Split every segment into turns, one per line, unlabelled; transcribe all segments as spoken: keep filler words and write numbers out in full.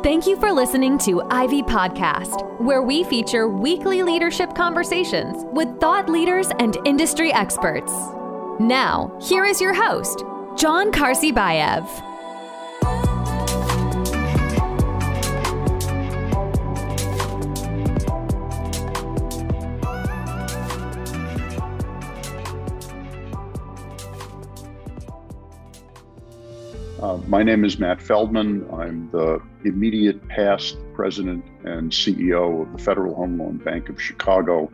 Thank you for listening to Ivy Podcast, where we feature weekly leadership conversations with thought leaders and industry experts. Now, here is your host, John Karsibayev.
Uh, my name is Matt Feldman. I'm the immediate past president and C E O of the Federal Home Loan Bank of Chicago.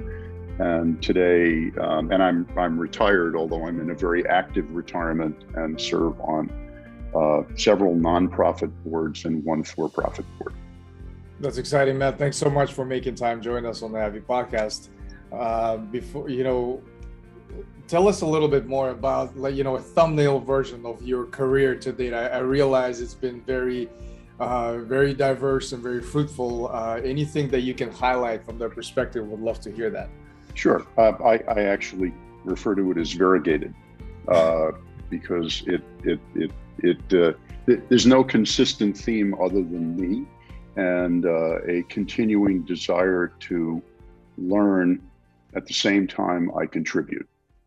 And today, um, and I'm I'm retired, although I'm in a very active retirement and serve on uh, several nonprofit boards and one for-profit board.
That's exciting, Matt. Thanks so much for making time join us on the Ivy Podcast. Uh, before you know. Tell us a little bit more about, like, you know, a thumbnail version of your career to date. I, I realize it's been very, uh, very diverse and very fruitful. Uh, anything that you can highlight from that perspective, would love to hear that.
Sure. Uh, I, I actually refer to it as variegated uh, because it, it, it, it, uh, it, there's no consistent theme other than me and uh, a continuing desire to learn at the same time I contribute.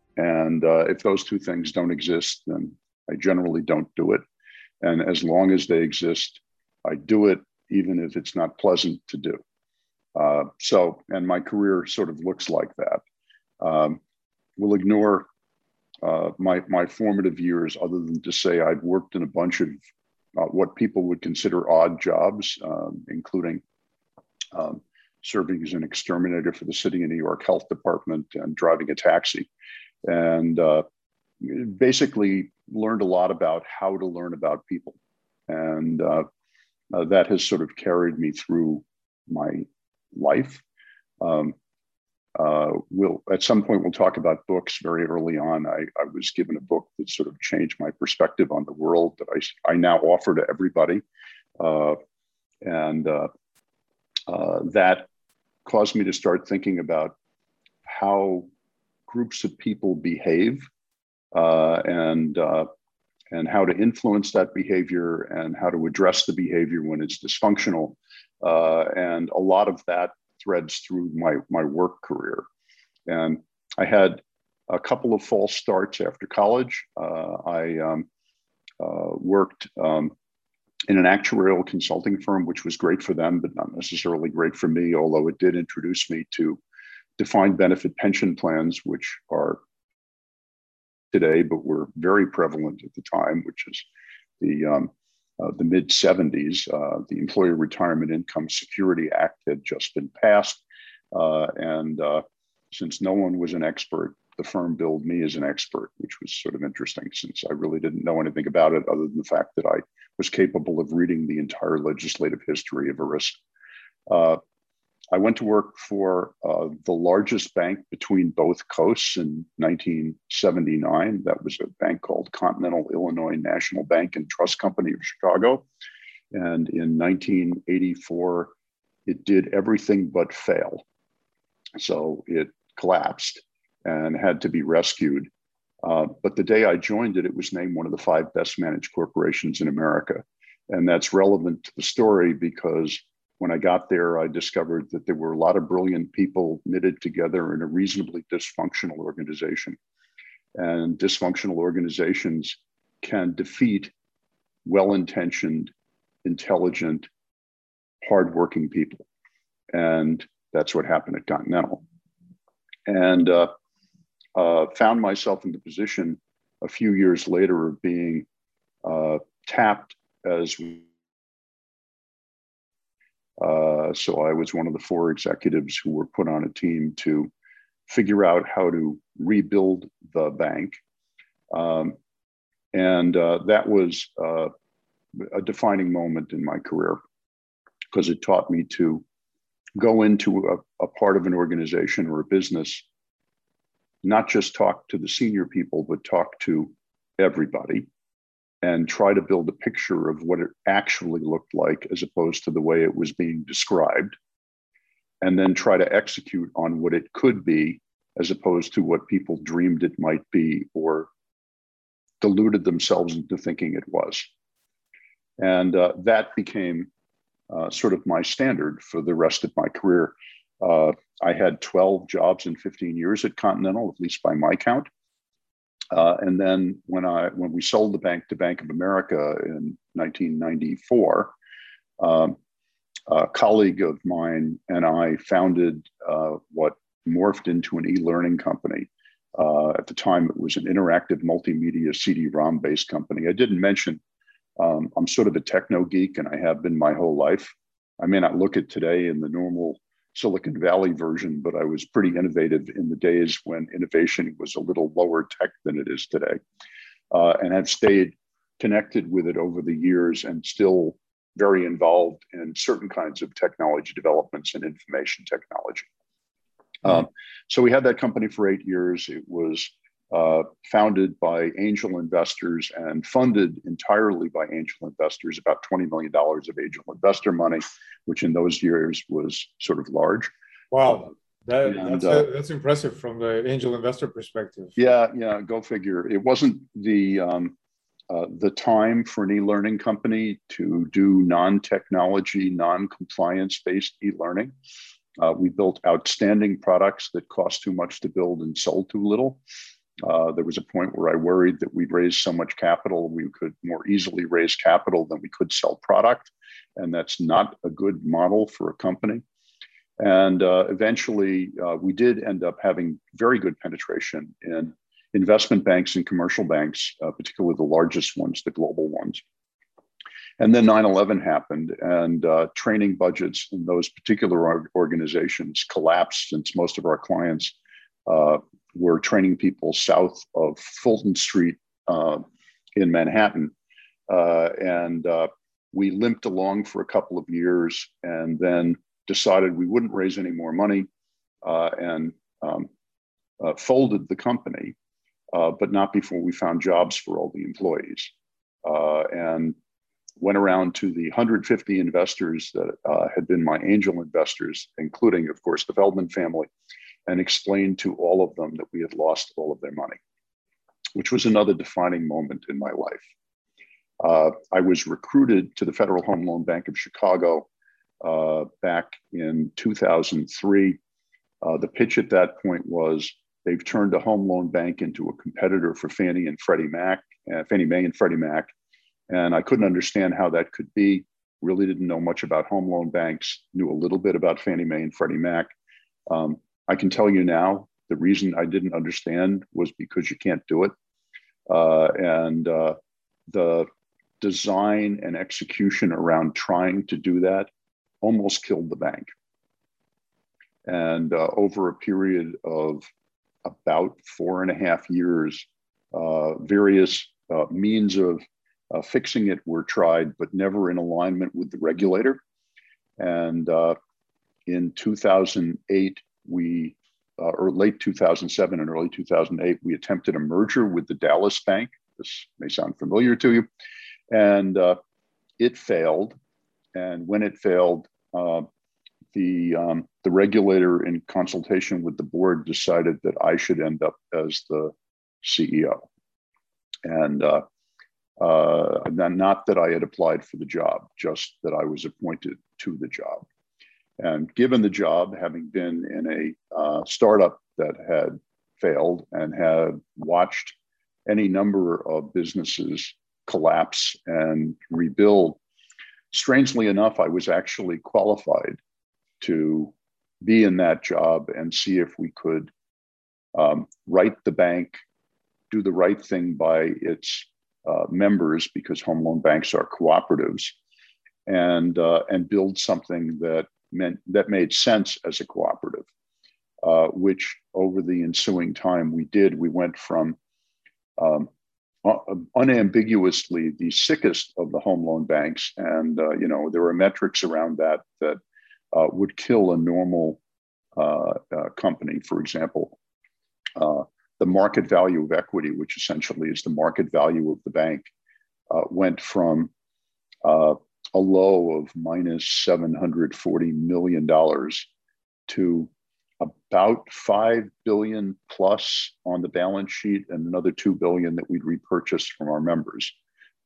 And uh, if those two things don't exist, then I generally don't do it. And as long as they exist, I do it, even if it's not pleasant to do. Uh, so, and my career sort of looks like that. Um, we'll ignore uh, my, my formative years, other than to say I've worked in a bunch of uh, what people would consider odd jobs, um, including um, serving as an exterminator for the City of New York Health Department and driving a taxi. And uh, basically learned a lot about how to learn about people. And uh, uh, that has sort of carried me through my life. Um, uh, we'll, at some point, we'll talk about books. Very early on, I, I was given a book that sort of changed my perspective on the world that I, I now offer to everybody. Uh, and uh, uh, that caused me to start thinking about how groups of people behave uh, and uh, and how to influence that behavior and how to address the behavior when it's dysfunctional. Uh, and a lot of that threads through my, my work career. And I had a couple of false starts after college. Uh, I um, uh, worked um, in an actuarial consulting firm, which was great for them, but not necessarily great for me, although it did introduce me to defined benefit pension plans, which are today, but were very prevalent at the time, which is the um, uh, the mid seventies. Uh, the Employer Retirement Income Security Act had just been passed. Uh, and uh, since no one was an expert, the firm billed me as an expert, which was sort of interesting since I really didn't know anything about it other than the fact that I was capable of reading the entire legislative history of ERISA. Uh, I went to work for uh, the largest bank between both coasts in nineteen seventy-nine. That was a bank called Continental Illinois National Bank and Trust Company of Chicago. And in nineteen eighty-four, it did everything but fail. So it collapsed and had to be rescued. Uh, but the day I joined it, it was named one of the five best managed corporations in America. And that's relevant to the story because when I got there, I discovered that there were a lot of brilliant people knitted together in a reasonably dysfunctional organization. And dysfunctional organizations can defeat well-intentioned, intelligent, hardworking people. And that's what happened at Continental. And uh, uh, found myself in the position a few years later of being uh, tapped as Uh, so I was one of the four executives who were put on a team to figure out how to rebuild the bank. Um, and uh, that was uh, a defining moment in my career because it taught me to go into a, a part of an organization or a business, not just talk to the senior people, but talk to everybody, and try to build a picture of what it actually looked like as opposed to the way it was being described, and then try to execute on what it could be as opposed to what people dreamed it might be or deluded themselves into thinking it was. And uh, that became uh, sort of my standard for the rest of my career. Uh, I had twelve jobs in fifteen years at Continental, at least by my count. Uh, and then when I when we sold the bank to Bank of America in nineteen ninety-four, um, a colleague of mine and I founded uh, what morphed into an e-learning company. Uh, at the time, it was an interactive multimedia C D ROM based company. I didn't mention um, I'm sort of a techno geek, and I have been my whole life. I may not look it today in the normal Silicon Valley version, but I was pretty innovative in the days when innovation was a little lower tech than it is today, uh, and have stayed connected with it over the years and still very involved in certain kinds of technology developments and information technology. Mm-hmm. Um, so we had that company for eight years. It was uh, founded by angel investors and funded entirely by angel investors, about twenty million dollars of angel investor money, which in those years was sort of large.
Wow, that,
and,
that's,
uh,
a, that's impressive from the angel investor perspective.
Yeah, yeah, go figure. It wasn't the um, uh, the time for an e-learning company to do non-technology, non-compliance-based e-learning. Uh, we built outstanding products that cost too much to build and sold too little. Uh, there was a point where I worried that we'd raise so much capital, we could more easily raise capital than we could sell product. And that's not a good model for a company. And uh, eventually, uh, we did end up having very good penetration in investment banks and commercial banks, uh, particularly the largest ones, the global ones. And then nine eleven happened, and uh, training budgets in those particular organizations collapsed, since most of our clients uh, were training people south of Fulton Street uh, in Manhattan. Uh, and uh, we limped along for a couple of years and then decided we wouldn't raise any more money uh, and um, uh, folded the company, uh, but not before we found jobs for all the employees. Uh, and went around to the one hundred fifty investors that uh, had been my angel investors, including, of course, the Feldman family, and explained to all of them that we had lost all of their money, which was another defining moment in my life. Uh, I was recruited to the Federal Home Loan Bank of Chicago uh, back in two thousand three. Uh, the pitch at that point was they've turned a home loan bank into a competitor for Fannie and Freddie Mac, uh, Fannie Mae and Freddie Mac. And I couldn't understand how that could be. Really didn't know much about home loan banks, knew a little bit about Fannie Mae and Freddie Mac. Um, I can tell you now, the reason I didn't understand was because you can't do it. Uh, and uh, the design and execution around trying to do that almost killed the bank. And uh, over a period of about four and a half years, uh, various uh, means of uh, fixing it were tried, but never in alignment with the regulator. And uh, in two thousand eight, we, uh, or late two thousand seven and early two thousand eight, we attempted a merger with the Dallas Bank. This may sound familiar to you. And uh, it failed. And when it failed, uh, the, um, the regulator, in consultation with the board, decided that I should end up as the C E O. And uh, uh, not that I had applied for the job, just that I was appointed to the job. And given the job, having been in a uh, startup that had failed and had watched any number of businesses collapse and rebuild, strangely enough, I was actually qualified to be in that job and see if we could um, right the bank, do the right thing by its uh, members, because home loan banks are cooperatives, and uh, and build something that meant that made sense as a cooperative. Uh, which over the ensuing time we did. We went from um, unambiguously the sickest of the home loan banks, and uh, you know there were metrics around that that uh, would kill a normal uh, uh, company. For example, uh, the market value of equity, which essentially is the market value of the bank, uh, went from uh, a low of minus seven hundred forty million dollars to about five billion plus on the balance sheet, and another two billion that we'd repurchased from our members.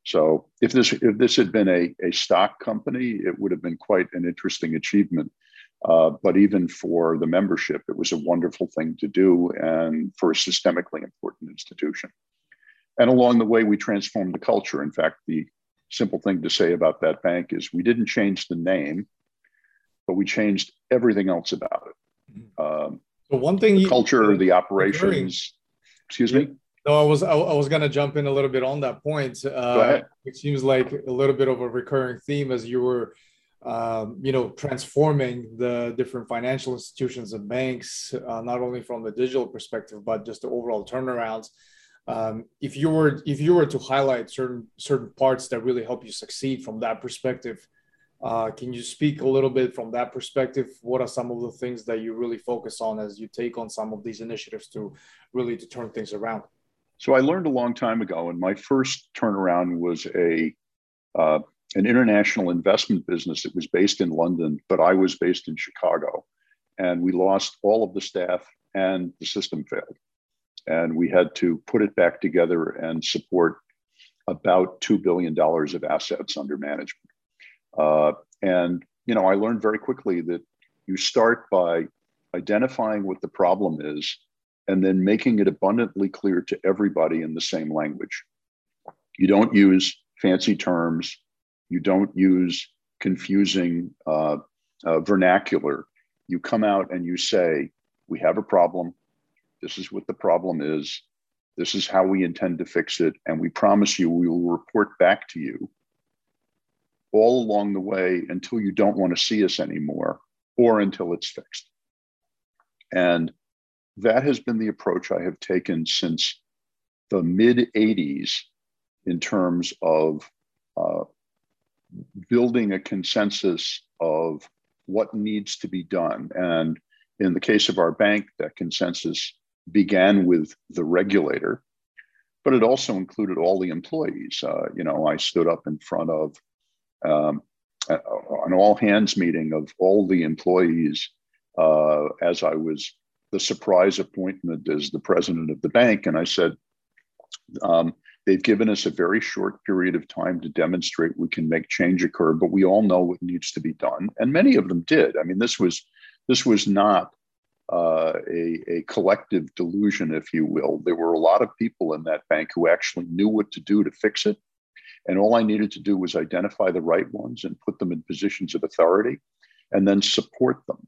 So if this if this had been a, a stock company, it would have been quite an interesting achievement. Uh, but even for the membership, it was a wonderful thing to do, and for a systemically important institution. And along the way, we transformed the culture. In fact, the simple thing to say about that bank is we didn't change the name, but we changed everything else about it. Um,
so one thing,
the
you,
culture,
uh,
the operations.
recurring,
excuse
yeah.
me.
No, I was I, I was gonna jump in a little bit on that point. Uh,
Go ahead.
It seems like a little bit of a recurring theme as you were, um, you know, transforming the different financial institutions and banks, uh, not only from the digital perspective, but just the overall turnarounds. Um, if you were if you were to highlight certain certain parts that really help you succeed from that perspective, uh, can you speak a little bit from that perspective? What are some of the things that you really focus on as you take on some of these initiatives to really to turn things around?
So I learned a long time ago, and my first turnaround was a uh, an international investment business that was based in London, but I was based in Chicago, and we lost all of the staff and the system failed. And we had to put it back together and support about two billion dollars of assets under management. Uh, and, you know, I learned very quickly that you start by identifying what the problem is and then making it abundantly clear to everybody in the same language. You don't use fancy terms. You don't use confusing uh, uh, vernacular. You come out and you say, we have a problem. This is what the problem is. This is how we intend to fix it. And we promise you we will report back to you all along the way until you don't want to see us anymore or until it's fixed. And that has been the approach I have taken since the mid eighties in terms of uh, building a consensus of what needs to be done. And in the case of our bank, that consensus began with the regulator, but it also included all the employees. Uh, you know, I stood up in front of um, an all hands meeting of all the employees uh, as I was the surprise appointment as the president of the bank. And I said, um, they've given us a very short period of time to demonstrate we can make change occur, but we all know what needs to be done. And many of them did. I mean, this was, this was not Uh, a, a collective delusion, if you will. There were a lot of people in that bank who actually knew what to do to fix it. And all I needed to do was identify the right ones and put them in positions of authority and then support them.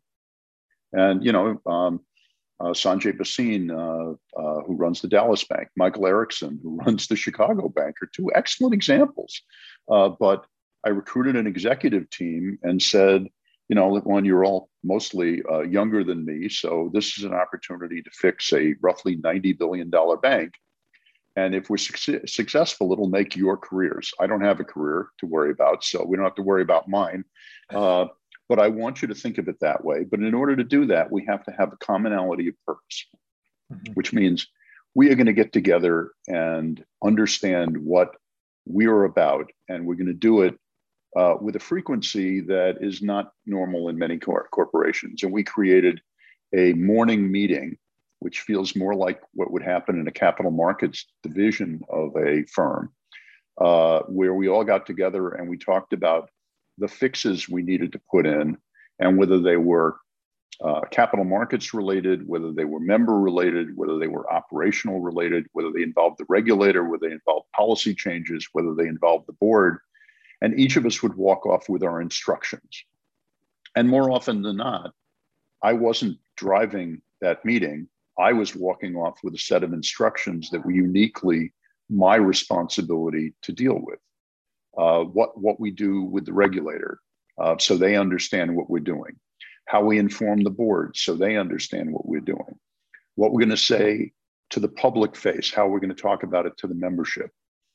And, you know, um, uh, Sanjay Bhasin, uh, uh, who runs the Dallas Bank, Michael Erickson, who runs the Chicago Bank, are two excellent examples. Uh, but I recruited an executive team and said, you know, one, you're all mostly uh, younger than me, so this is an opportunity to fix a roughly ninety billion dollars bank. And if we're su- successful, it'll make your careers. I don't have a career to worry about, so we don't have to worry about mine. Uh, but I want you to think of it that way. But in order to do that, we have to have a commonality of purpose, mm-hmm. which means we are going to get together and understand what we are about, and we're going to do it Uh, with a frequency that is not normal in many cor- corporations. And we created a morning meeting, which feels more like what would happen in a capital markets division of a firm, uh, where we all got together and we talked about the fixes we needed to put in and whether they were uh, capital markets related, whether they were member related, whether they were operational related, whether they involved the regulator, whether they involved policy changes, whether they involved the board. And each of us would walk off with our instructions. And more often than not, I wasn't driving that meeting. I was walking off with a set of instructions that were uniquely my responsibility to deal with. Uh, what, what we do with the regulator, uh, so they understand what we're doing. How we inform the board, so they understand what we're doing. What we're going to say to the public face, how we're going to talk about it to the membership.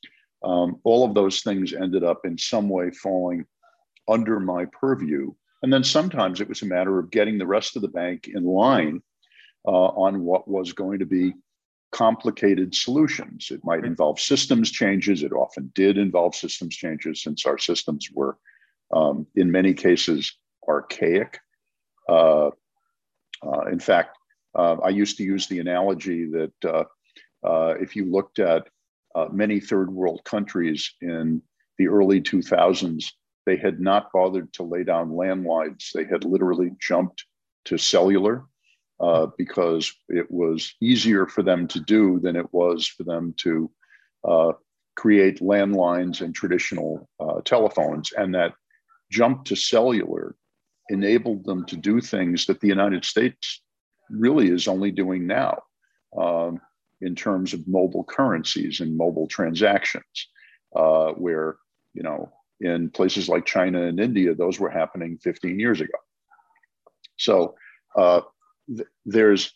Um, all of those things ended up in some way falling under my purview. And then sometimes it was a matter of getting the rest of the bank in line uh, on what was going to be complicated solutions. It might involve systems changes. It often did involve systems changes since our systems were, um, in many cases, archaic. Uh, uh, in fact, uh, I used to use the analogy that uh, uh, if you looked at uh, many third world countries in the early two thousands, they had not bothered to lay down landlines. They had literally jumped to cellular uh, because it was easier for them to do than it was for them to uh, create landlines and traditional uh, telephones. And that jump to cellular enabled them to do things that the United States really is only doing now um, in terms of mobile currencies and mobile transactions, uh, where, you know, in places like China and India, those were happening fifteen years ago. So uh, th- there's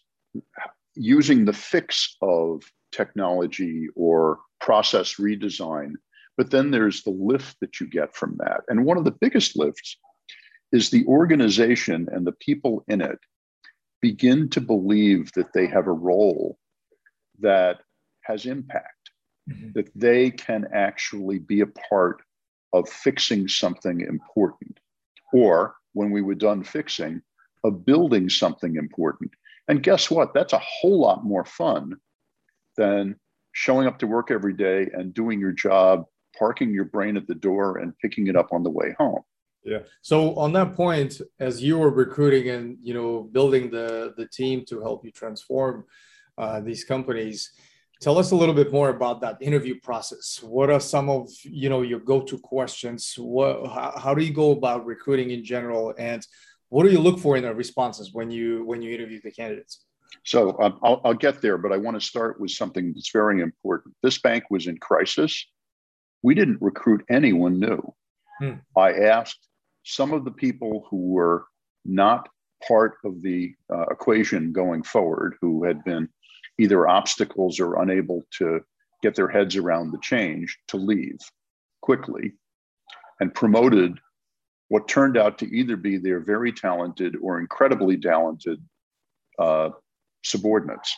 using the fix of technology or process redesign, but then there's the lift that you get from that. And one of the biggest lifts is the organization and the people in it begin to believe that they have a role that has impact, mm-hmm. that they can actually be a part of fixing something important, or when we were done fixing, of building something important. And guess what? That's a whole lot more fun than showing up to work every day and doing your job, parking your brain at the door and picking it up on the way home.
Yeah. So on that point, as you were recruiting and, you know, building the, the team to help you transform uh, these companies, tell us a little bit more about that interview process. What are some of, you know, your go-to questions? What, how, how do you go about recruiting in general? And what do you look for in the responses when you, when you interview the candidates?
So um, I'll, I'll get there, but I want to start with something that's very important. This bank was in crisis. We didn't recruit anyone new. Hmm. I asked some of the people who were not part of the uh, equation going forward, who had been either obstacles or unable to get their heads around the change, to leave quickly, and promoted what turned out to either be their very talented or incredibly talented uh, subordinates.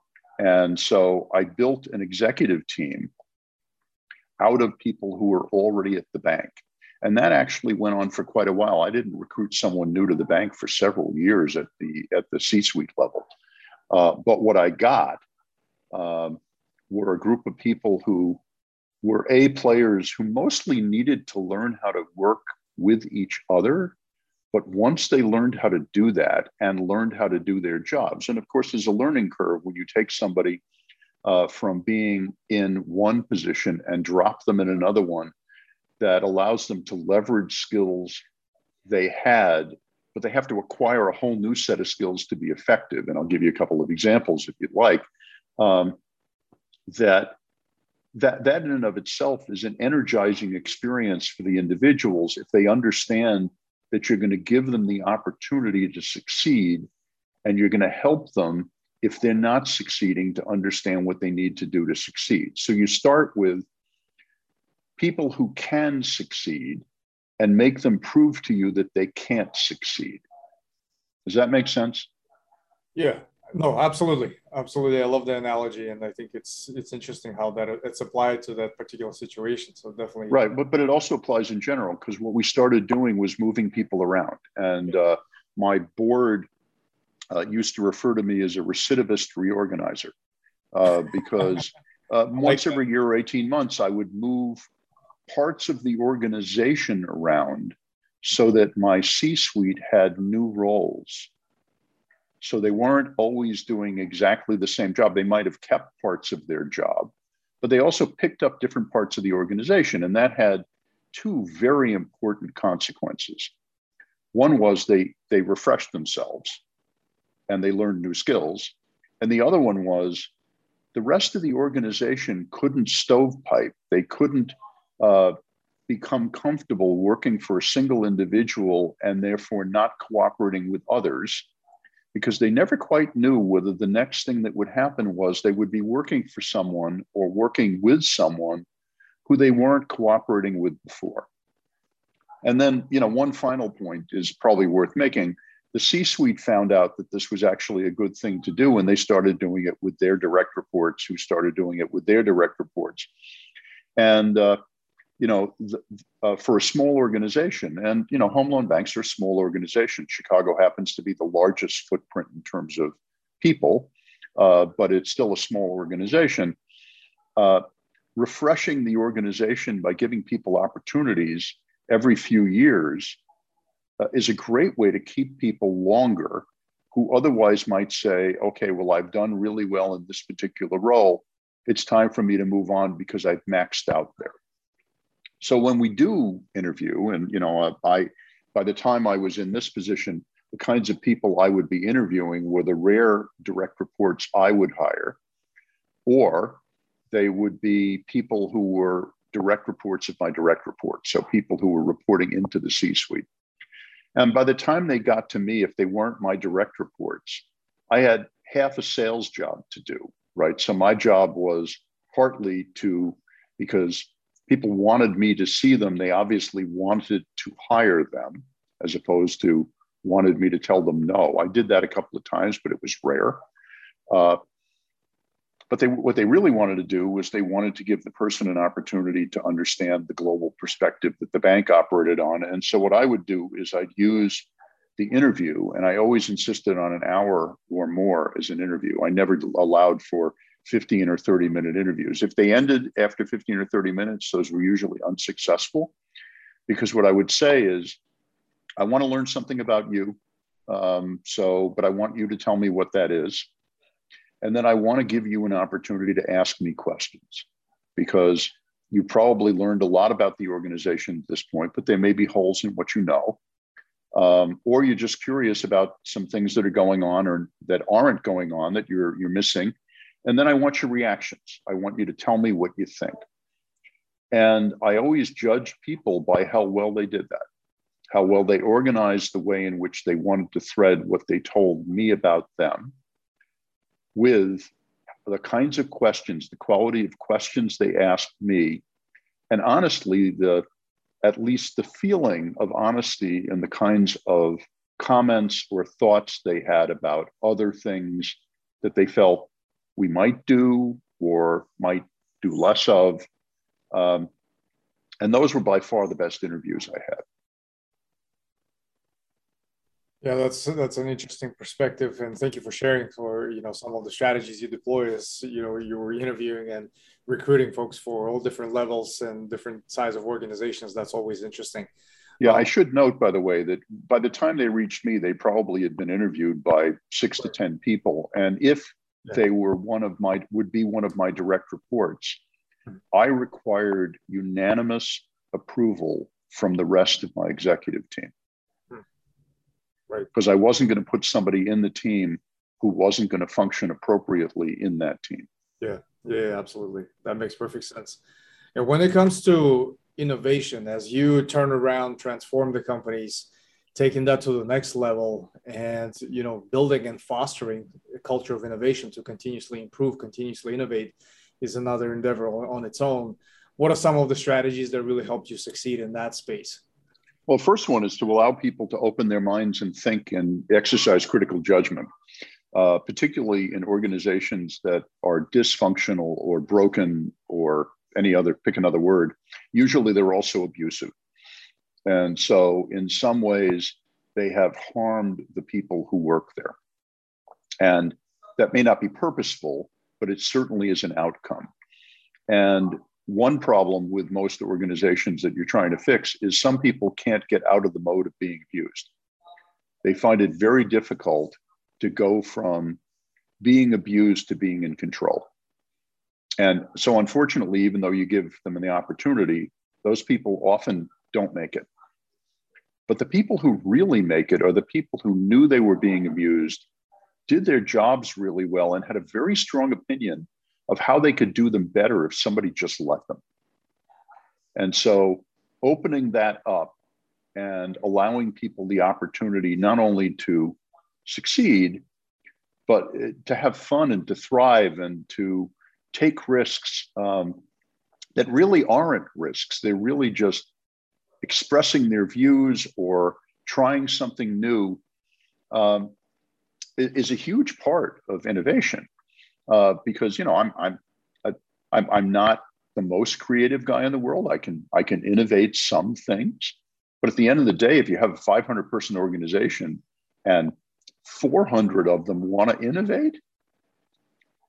And so I built an executive team out of people who were already at the bank. And that actually went on for quite a while. I didn't recruit someone new to the bank for several years at the at the C-suite level. Uh, but what I got um, were a group of people who were A, players who mostly needed to learn how to work with each other. But once they learned how to do that and learned how to do their jobs, and of course, there's a learning curve when you take somebody uh, from being in one position and drop them in another one, that allows them to leverage skills they had, but they have to acquire a whole new set of skills to be effective. And I'll give you a couple of examples if you'd like. Um, that, that, that in and of itself is an energizing experience for the individuals if they understand that you're going to give them the opportunity to succeed, and you're going to help them if they're not succeeding to understand what they need to do to succeed. So you start with people who can succeed and make them prove to you that they can't succeed. Does that make sense?
Yeah, no, absolutely. Absolutely. I love the analogy. And I think it's it's interesting how that it's applied to that particular situation. So definitely.
Right. But, but it also applies in general, because what we started doing was moving people around. And uh, my board uh, used to refer to me as a recidivist reorganizer uh, because uh, once like every year or eighteen months, I would move parts of the organization around so that my C-suite had new roles. So they weren't always doing exactly the same job. They might have kept parts of their job, but they also picked up different parts of the organization. And that had two very important consequences. One was they, they refreshed themselves and they learned new skills. And the other one was the rest of the organization couldn't stovepipe. They couldn't Uh, become comfortable working for a single individual and therefore not cooperating with others, because they never quite knew whether the next thing that would happen was they would be working for someone or working with someone who they weren't cooperating with before. And then, you know, one final point is probably worth making. The C-suite found out that this was actually a good thing to do, and they started doing it with their direct reports, who started doing it with their direct reports. And, uh, you know, uh, for a small organization, and, you know, home loan banks are a small organization. Chicago happens to be the largest footprint in terms of people, uh, but it's still a small organization. Uh, refreshing the organization by giving people opportunities every few years uh, is a great way to keep people longer who otherwise might say, okay, well, I've done really well in this particular role. It's time for me to move on because I've maxed out there. So when we do interview, and you know, I, by the time I was in this position, the kinds of people I would be interviewing were the rare direct reports I would hire, or they would be people who were direct reports of my direct reports. So people who were reporting into the C-suite. And by the time they got to me, if they weren't my direct reports, I had half a sales job to do, right? So my job was partly to, because people wanted me to see them, they obviously wanted to hire them as opposed to wanted me to tell them no. I did that a couple of times, but it was rare. Uh, But they, what they really wanted to do was they wanted to give the person an opportunity to understand the global perspective that the bank operated on. And so what I would do is I'd use the interview, and I always insisted on an hour or more as an interview. I never allowed for fifteen or thirty minute interviews. If they ended after fifteen or thirty minutes, those were usually unsuccessful, because what I would say is, I want to learn something about you. Um, so, but I want you to tell me what that is. And then I want to give you an opportunity to ask me questions, because you probably learned a lot about the organization at this point, but there may be holes in what you know. Um, or you're just curious about some things that are going on or that aren't going on that you're, you're missing. And then I want your reactions. I want you to tell me what you think. And I always judge people by how well they did that, how well they organized the way in which they wanted to thread what they told me about them with the kinds of questions, the quality of questions they asked me, and honestly, the at least the feeling of honesty and the kinds of comments or thoughts they had about other things that they felt we might do or might do less of. Um, and those were by far the best interviews I had.
Yeah, that's that's an interesting perspective, and thank you for sharing for you know some of the strategies you deploy as you know you were interviewing and recruiting folks for all different levels and different size of organizations. That's always interesting.
Yeah,
um,
I should note, by the way, that by the time they reached me, they probably had been interviewed by six to ten people, and if yeah. they were one of my would be one of my direct reports, hmm. I required unanimous approval from the rest of my executive team.
Right.
Because I wasn't going to put somebody in the team who wasn't going to function appropriately in that team.
Yeah, yeah, absolutely. That makes perfect sense. And when it comes to innovation, as you turn around, transform the companies, taking that to the next level, and you know, building and fostering a culture of innovation to continuously improve, continuously innovate, is another endeavor on its own. What are some of the strategies that really helped you succeed in that space?
Well, first one is to allow people to open their minds and think and exercise critical judgment, uh, particularly in organizations that are dysfunctional or broken or any other, pick another word. Usually they're also abusive. And so in some ways, they have harmed the people who work there. And that may not be purposeful, but it certainly is an outcome. And one problem with most organizations that you're trying to fix is some people can't get out of the mode of being abused. They find it very difficult to go from being abused to being in control. And so unfortunately, even though you give them the opportunity, those people often don't make it. But the people who really make it are the people who knew they were being abused, did their jobs really well, and had a very strong opinion of how they could do them better if somebody just let them. And so opening that up and allowing people the opportunity not only to succeed, but to have fun and to thrive and to take risks um, that really aren't risks. They're really just expressing their views or trying something new um, is a huge part of innovation. Uh, because you know I'm I'm I'm I'm not the most creative guy in the world. I can I can innovate some things, but at the end of the day, if you have a five hundred person organization and four hundred of them want to innovate,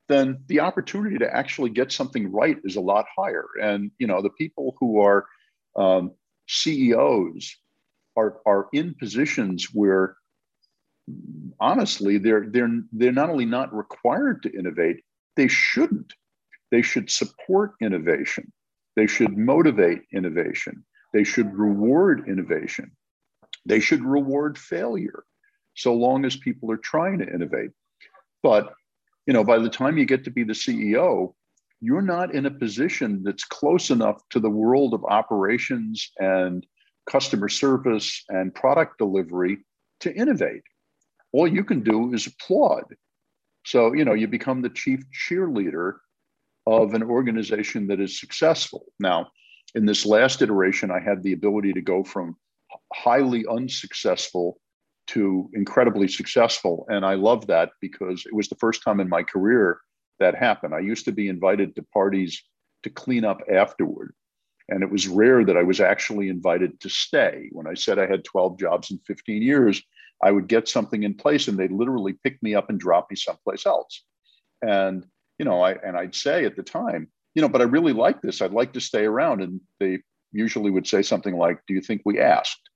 then the opportunity to actually get something right is a lot higher. And, you know, the people who are um, C E Os are, are in positions where, honestly, they're, they're, they're not only not required to innovate, they shouldn't. They should support innovation. They should motivate innovation. They should reward innovation. They should reward failure, so long as people are trying to innovate. But, you know, by the time you get to be the C E O, you're not in a position that's close enough to the world of operations and customer service and product delivery to innovate. All you can do is applaud. So, you know, you become the chief cheerleader of an organization that is successful. Now, in this last iteration, I had the ability to go from highly unsuccessful to incredibly successful. And I love that because it was the first time in my career that happened. I used to be invited to parties to clean up afterward. And it was rare that I was actually invited to stay. When I said I had twelve jobs in fifteen years, I would get something in place and they'd literally pick me up and drop me someplace else. And, you know, I, and I'd say at the time, you know, but I really like this. I'd like to stay around. And they usually would say something like, do you think we asked?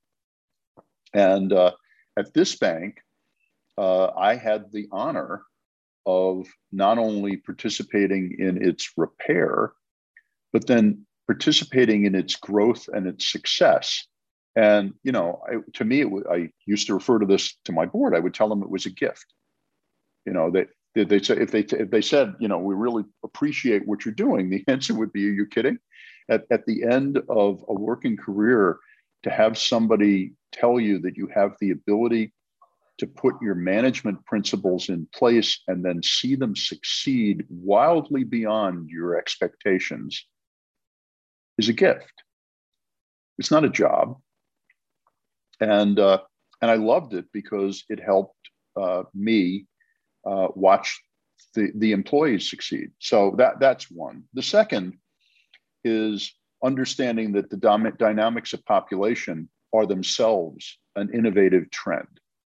And uh, at this bank, uh, I had the honor of not only participating in its repair, but then participating in its growth and its success. And, you know, I, to me, it w- I used to refer to this to my board. I would tell them it was a gift. You know, they, they, they say, if they, if they said, you know, we really appreciate what you're doing, the answer would be, are you kidding? At, at the end of a working career, to have somebody tell you that you have the ability to put your management principles in place and then see them succeed wildly beyond your expectations is a gift. It's not a job. And, uh, and I loved it because it helped uh, me uh, watch the, the employees succeed. So that, that's one. The second is understanding that the dom- dynamics of population are themselves an innovative trend.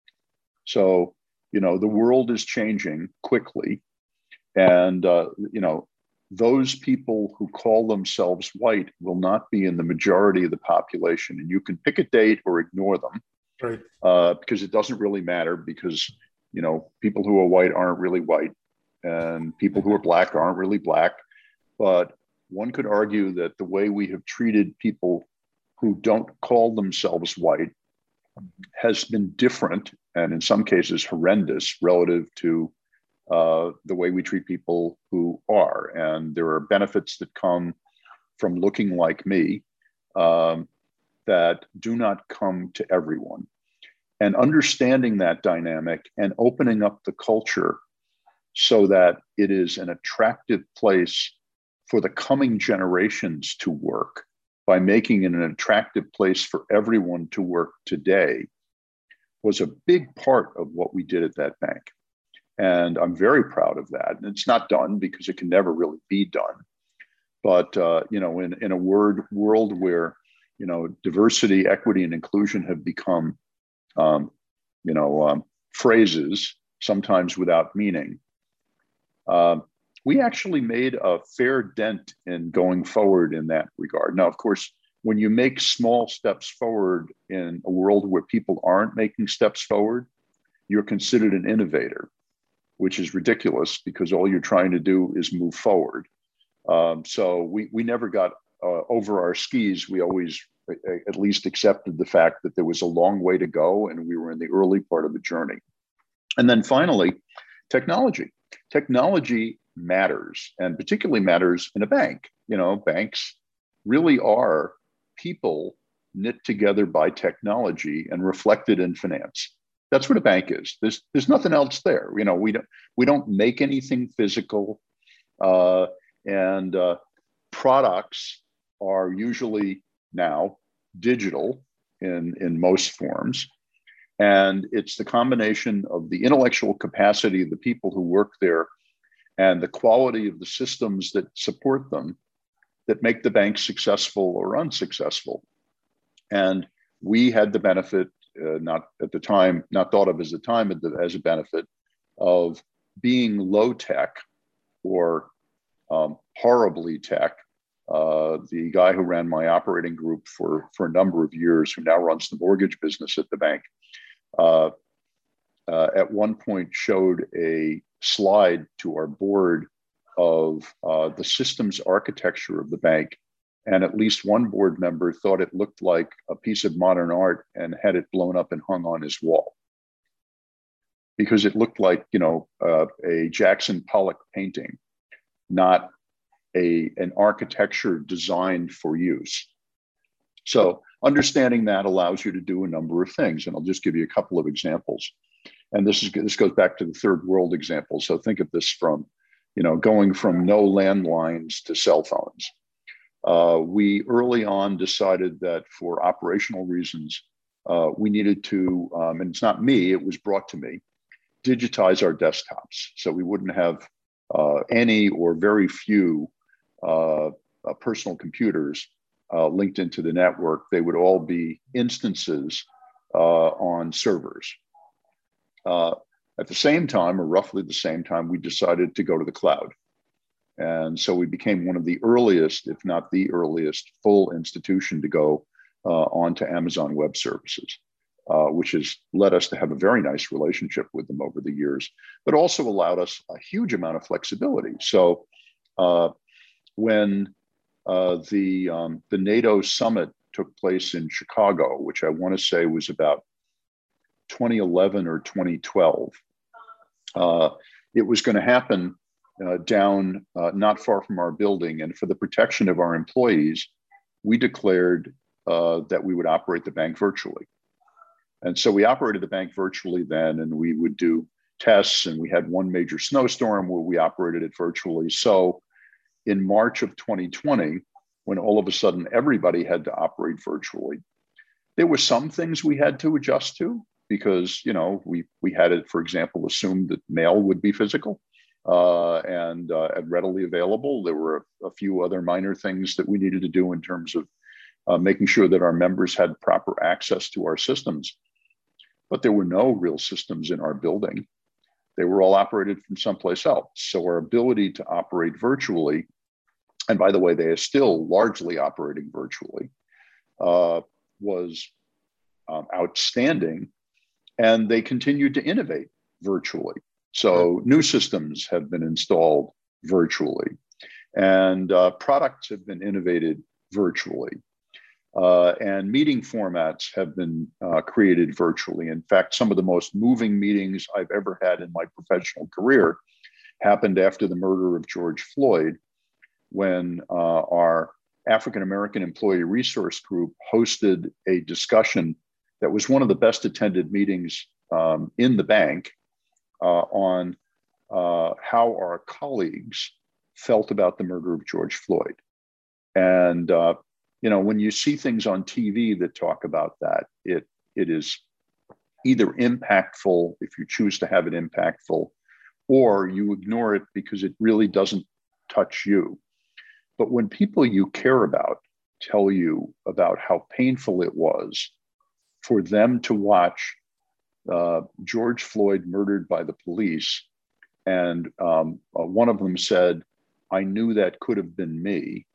So, you know, the world is changing quickly. And, uh, you know, those people who call themselves white will not be in the majority of the population. And you can pick a date or ignore them,
Right.
uh, because it doesn't really matter because, you know, people who are white aren't really white and people who are black aren't really black. But one could argue that the way we have treated people who don't call themselves white has been different and in some cases horrendous relative to uh, the way we treat people who are. And there are benefits that come from looking like me um, that do not come to everyone. And understanding that dynamic and opening up the culture so that it is an attractive place for the coming generations to work by making it an attractive place for everyone to work today was a big part of what we did at that bank. And I'm very proud of that. And it's not done because it can never really be done. But, uh, you know, in, in a word world where, you know, diversity, equity, and inclusion have become, um, you know, um, phrases, sometimes without meaning, um, we actually made a fair dent in going forward in that regard. Now, of course, when you make small steps forward in a world where people aren't making steps forward, you're considered an innovator, which is ridiculous because all you're trying to do is move forward. Um, so we, we never got uh, over our skis. We always uh, at least accepted the fact that there was a long way to go and we were in the early part of the journey. And then finally, technology. Technology matters, and particularly matters in a bank. You know, banks really are people knit together by technology and reflected in finance. That's what a bank is. There's there's nothing else there. You know, we don't we don't make anything physical, uh, and uh, products are usually now digital in in most forms. And it's the combination of the intellectual capacity of the people who work there and the quality of the systems that support them that make the bank successful or unsuccessful. And we had the benefit, uh, not at the time, not thought of as the time as a benefit of being low tech or um, horribly tech. Uh, the guy who ran my operating group for, for a number of years, who now runs the mortgage business at the bank, uh, uh, at one point showed a slide to our board of uh, the systems architecture of the bank. And at least one board member thought it looked like a piece of modern art and had it blown up and hung on his wall, because it looked like, you know, uh, a Jackson Pollock painting, not a, an architecture designed for use. So understanding that allows you to do a number of things. And I'll just give you a couple of examples. And this is this goes back to the third world example. So think of this from, you know, going from no landlines to cell phones. Uh, we early on decided that for operational reasons, uh, we needed to, um, and it's not me, it was brought to me, digitize our desktops. So we wouldn't have uh, any or very few uh, uh, personal computers uh, linked into the network. They would all be instances uh, on servers. Uh, at the same time, or roughly the same time, we decided to go to the cloud. And so we became one of the earliest, if not the earliest, full institution to go uh, onto Amazon Web Services, uh, which has led us to have a very nice relationship with them over the years, but also allowed us a huge amount of flexibility. So uh, when uh, the, um, the NATO summit took place in Chicago, which I want to say was about twenty eleven or twenty twelve, uh, it was going to happen Uh, down uh, not far from our building. And for the protection of our employees, we declared uh, that we would operate the bank virtually. And so we operated the bank virtually then, and we would do tests, and we had one major snowstorm where we operated it virtually. So in March of twenty twenty, when all of a sudden everybody had to operate virtually, there were some things we had to adjust to because, you know, we, we had it, for example, assumed that mail would be physical. Uh, and, uh, and readily available. There were a, a few other minor things that we needed to do in terms of uh, making sure that our members had proper access to our systems. But there were no real systems in our building. They were all operated from someplace else. So our ability to operate virtually, and by the way, they are still largely operating virtually, uh, was um, outstanding. And they continued to innovate virtually. So new systems have been installed virtually, and uh, products have been innovated virtually, uh, and meeting formats have been uh, created virtually. In fact, some of the most moving meetings I've ever had in my professional career happened after the murder of George Floyd, when uh, our African-American Employee Resource Group hosted a discussion that was one of the best attended meetings um, in the bank, Uh, on uh, how our colleagues felt about the murder of George Floyd. And, uh, you know, when you see things on T V that talk about that, it it is either impactful if you choose to have it impactful, or you ignore it because it really doesn't touch you. But when people you care about tell you about how painful it was for them to watch Uh, George Floyd murdered by the police, and um, uh, one of them said, "I knew that could have been me."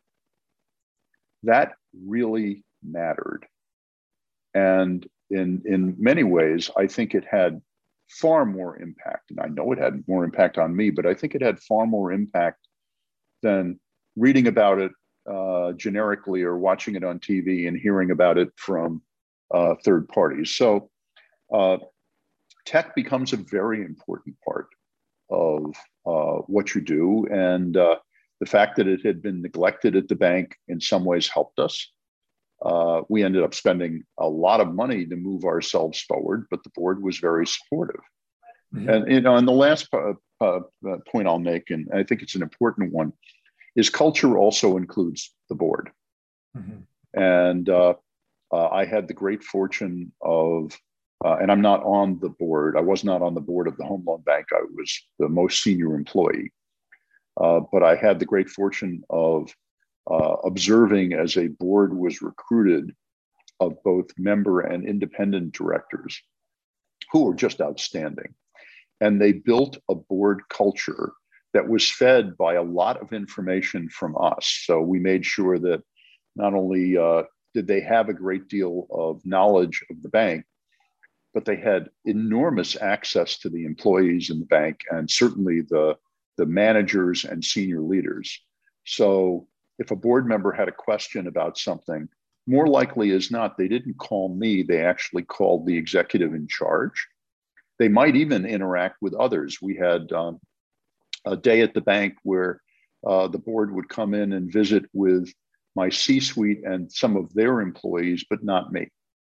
That really mattered. And in, in many ways, I think it had far more impact, and I know it had more impact on me, but I think it had far more impact than reading about it uh, generically or watching it on T V and hearing about it from uh, third parties. So uh, tech becomes a very important part of uh, what you do. And uh, the fact that it had been neglected at the bank in some ways helped us. Uh, we ended up spending a lot of money to move ourselves forward, but the board was very supportive. Mm-hmm. And, you know, and the last uh, uh, point I'll make, and I think it's an important one, is culture also includes the board. Mm-hmm. And uh, uh, I had the great fortune of Uh, and I'm not on the board. I was not on the board of the Home Loan Bank. I was the most senior employee. Uh, but I had the great fortune of uh, observing as a board was recruited of both member and independent directors who were just outstanding. And they built a board culture that was fed by a lot of information from us. So we made sure that not only uh, did they have a great deal of knowledge of the bank, but they had enormous access to the employees in the bank and certainly the, the managers and senior leaders. So if a board member had a question about something, more likely as not, they didn't call me, they actually called the executive in charge. They might even interact with others. We had um, a day at the bank where uh, the board would come in and visit with my C-suite and some of their employees, but not me,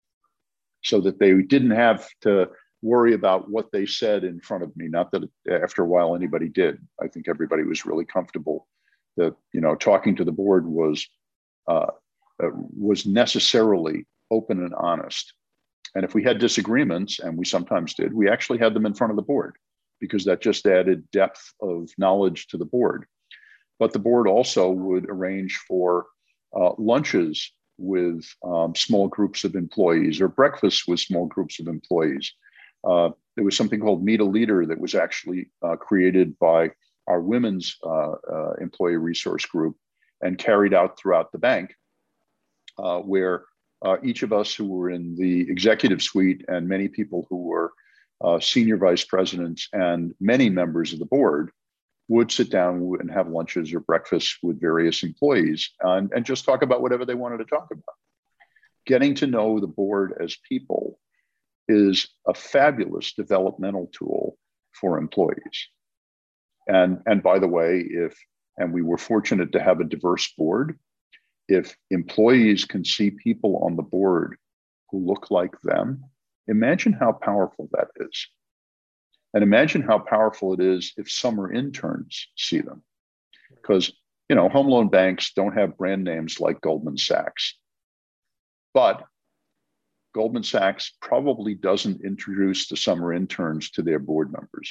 so that they didn't have to worry about what they said in front of me. Not that after a while anybody did. I think everybody was really comfortable that, you know, talking to the board was uh, uh, was necessarily open and honest. And if we had disagreements, and we sometimes did, we actually had them in front of the board, because that just added depth of knowledge to the board. But the board also would arrange for uh, lunches with um, small groups of employees, or breakfasts with small groups of employees. Uh, there was something called Meet a Leader that was actually uh, created by our women's uh, uh, employee resource group and carried out throughout the bank, uh, where uh, each of us who were in the executive suite and many people who were uh, senior vice presidents and many members of the board would sit down and have lunches or breakfasts with various employees and, and just talk about whatever they wanted to talk about. Getting to know the board as people is a fabulous developmental tool for employees. And, and by the way, if, and we were fortunate to have a diverse board, if employees can see people on the board who look like them, imagine how powerful that is. And imagine how powerful it is if summer interns see them. Because, you know, home loan banks don't have brand names like Goldman Sachs. But Goldman Sachs probably doesn't introduce the summer interns to their board members.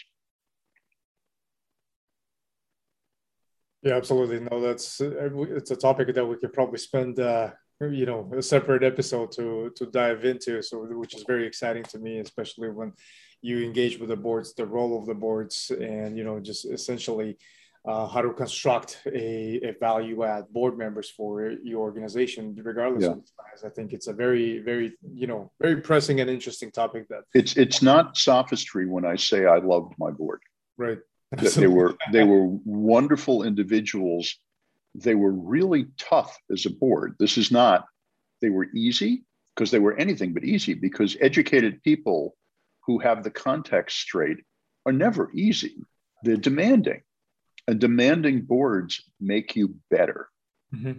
Yeah, absolutely. No, that's it's a topic that we could probably spend, uh, you know, a separate episode to to dive into. So, which is very exciting to me, especially when you engage with the boards, the role of the boards, and you know, just essentially uh, how to construct a, a value add board members for your organization, regardless yeah. of the size. I think it's a very, very, you know, very pressing and interesting topic. That
it's it's not sophistry when I say I loved my board.
Right.
They were they were wonderful individuals. They were really tough as a board. This is not, they were easy because they were anything but easy, because educated people who have the context straight are never easy. They're demanding, and demanding boards make you better. Mm-hmm.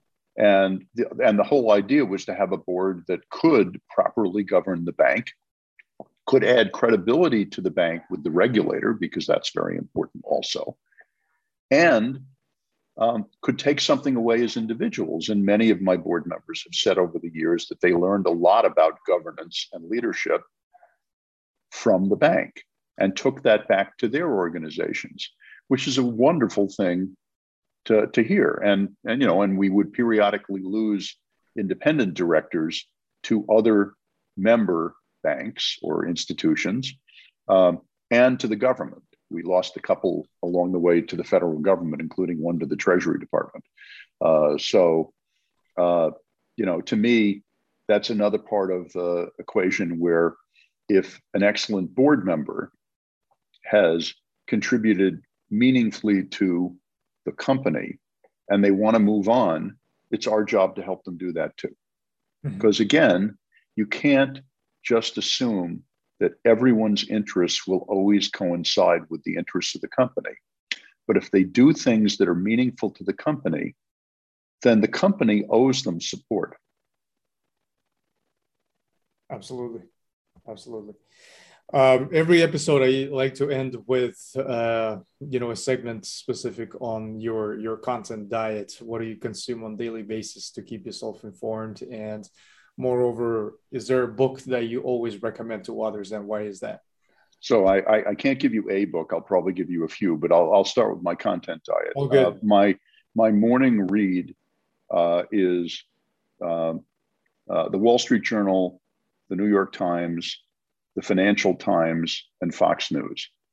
And the, and the whole idea was to have a board that could properly govern the bank, could add credibility to the bank with the regulator, because that's very important also, and um, could take something away as individuals. And many of my board members have said over the years that they learned a lot about governance and leadership from the bank and took that back to their organizations, which is a wonderful thing to, to hear. And, and, you know, and we would periodically lose independent directors to other member banks or institutions, um, and to the government. We lost a couple along the way to the federal government, including one to the Treasury Department. Uh, so, uh, you know, to me, that's another part of the equation where if an excellent board member has contributed meaningfully to the company and they want to move on, it's our job to help them do that too. Mm-hmm. Because again, you can't just assume that everyone's interests will always coincide with the interests of the company. But if they do things that are meaningful to the company, then the company owes them support.
Absolutely. Absolutely. Um, every episode I like to end with, uh, you know, a segment specific on your, your content diet. What do you consume on a daily basis to keep yourself informed? And moreover, is there a book that you always recommend to others, and why is that?
So I, I, I can't give you a book. I'll probably give you a few, but I'll, I'll start with my content diet.
Oh, good.
Uh, my, my morning read uh, is um, uh, the Wall Street Journal, the New York Times, the Financial Times, and Fox News.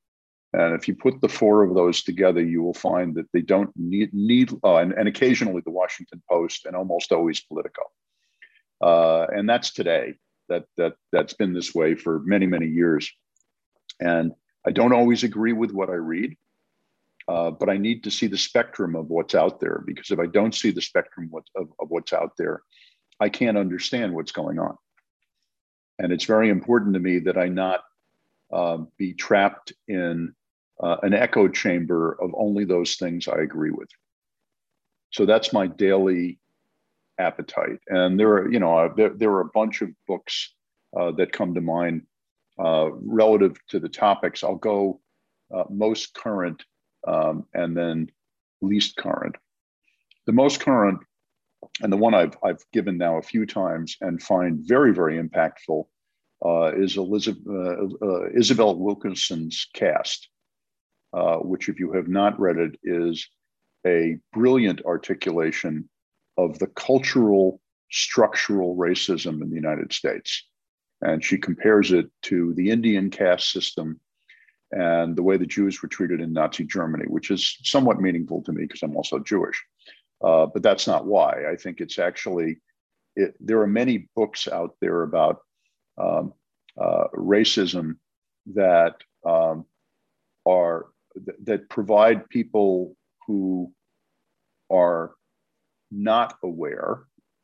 And if you put the four of those together, you will find that they don't need, need uh, and, and occasionally the Washington Post and almost always Politico. Uh, and that's today. That, that, that's been this way for many, many years. And I don't always agree with what I read, uh, but I need to see the spectrum of what's out there, because if I don't see the spectrum of, of what's out there, I can't understand what's going on. And it's very important to me that I not uh, be trapped in uh, an echo chamber of only those things I agree with. So that's my daily appetite. And there are, you know, uh, there, there are a bunch of books uh, that come to mind uh, relative to the topics. I'll go uh, most current um, and then least current. The most current, and the one I've, I've given now a few times and find very, very impactful, uh, is Elizabeth, uh, uh, Isabel Wilkerson's Caste, uh, which, if you have not read it, is a brilliant articulation of the cultural, structural racism in the United States. And she compares it to the Indian caste system and the way the Jews were treated in Nazi Germany, which is somewhat meaningful to me because I'm also Jewish. Uh, but that's not why. I think it's actually, it, there are many books out there about um, uh, racism that um, are, th- that provide people who are not aware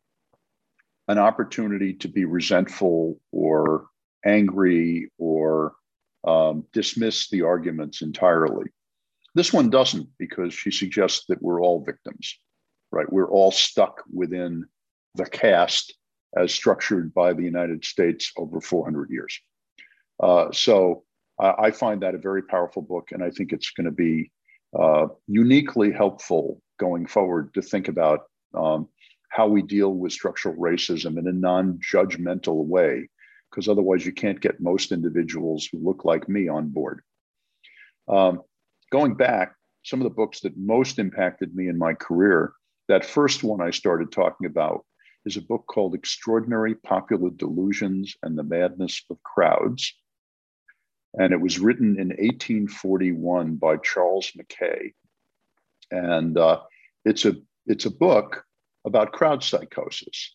an opportunity to be resentful or angry or um, dismiss the arguments entirely. This one doesn't, because she suggests that we're all victims, right? We're all stuck within the caste as structured by the United States over four hundred years. Uh, so I, I find that a very powerful book, and I think it's going to be uh, uniquely helpful going forward to think about um, how we deal with structural racism in a non-judgmental way, because otherwise you can't get most individuals who look like me on board. Um, going back, some of the books that most impacted me in my career, that first one I started talking about is a book called Extraordinary Popular Delusions and the Madness of Crowds. And it was written in eighteen forty-one by Charles Mackay. And uh, it's a it's a book about crowd psychosis.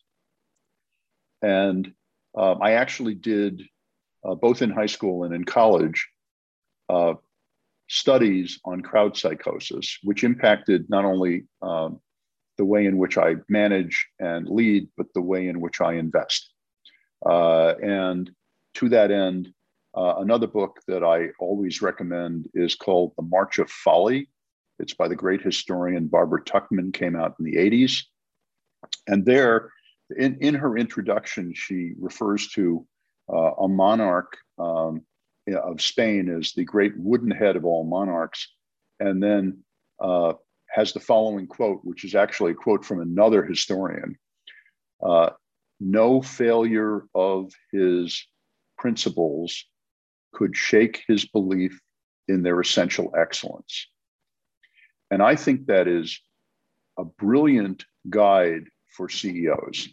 And um, I actually did, uh, both in high school and in college, uh, studies on crowd psychosis, which impacted not only um, the way in which I manage and lead, but the way in which I invest. Uh, and to that end, uh, another book that I always recommend is called The March of Folly. It's by the great historian Barbara Tuchman, came out in the eighties. And there, in, in her introduction, she refers to uh, a monarch um, of Spain as the great wooden head of all monarchs, and then uh, has the following quote, which is actually a quote from another historian. Uh, no failure of his principles could shake his belief in their essential excellence. And I think that is a brilliant guide for C E Os,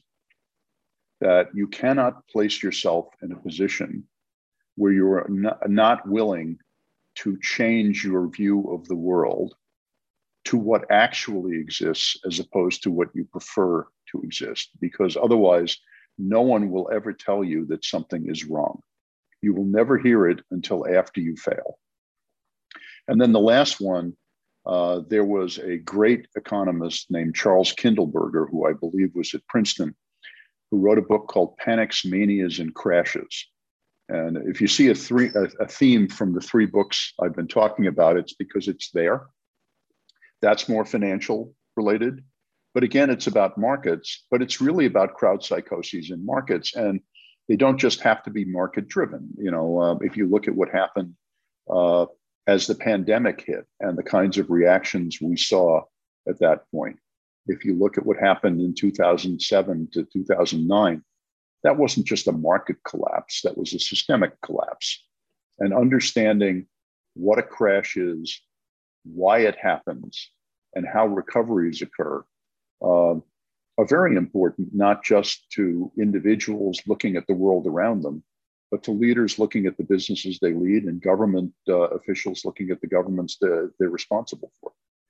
that you cannot place yourself in a position where you're not, not willing to change your view of the world to what actually exists as opposed to what you prefer to exist, because otherwise no one will ever tell you that something is wrong. You will never hear it until after you fail. And then the last one, uh, there was a great economist named Charles Kindleberger, who I believe was at Princeton, who wrote a book called Panics, Manias, and Crashes. And if you see a, three, a, a theme from the three books I've been talking about, it's because it's there. That's more financial related. But again, it's about markets, but it's really about crowd psychoses in markets. And they don't just have to be market driven. You know, uh, if you look at what happened uh, as the pandemic hit and the kinds of reactions we saw at that point, if you look at what happened in two thousand seven to two thousand nine, that wasn't just a market collapse, that was a systemic collapse. And understanding what a crash is, why it happens, and how recoveries occur uh, are very important, not just to individuals looking at the world around them, but to leaders looking at the businesses they lead and government uh, officials looking at the governments that they're responsible for.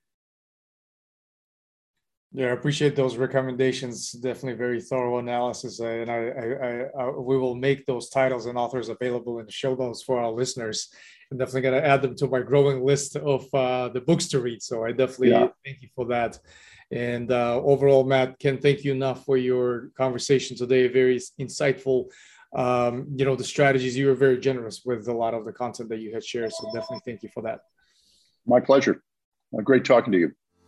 Yeah, I appreciate those recommendations. Definitely very thorough analysis, uh, and I, I, I, I, we will make those titles and authors available in the show notes for our listeners. I'm definitely going to add them to my growing list of uh, the books to read. So I definitely yeah. thank you for that. And uh, overall, Matt, can't thank you enough for your conversation today. Very insightful. Um, you know, the strategies, you were very generous with a lot of the content that you had shared. So definitely thank you for that.
My pleasure. Uh, great talking to you.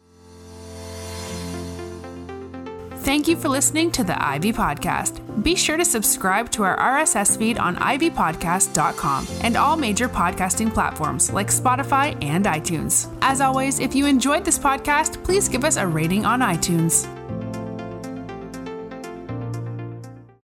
Thank you for listening to the Ivy Podcast. Be sure to subscribe to our R S S feed on ivy podcast dot com and all major podcasting platforms like Spotify and iTunes. As always, if you enjoyed this podcast, please give us a rating on iTunes.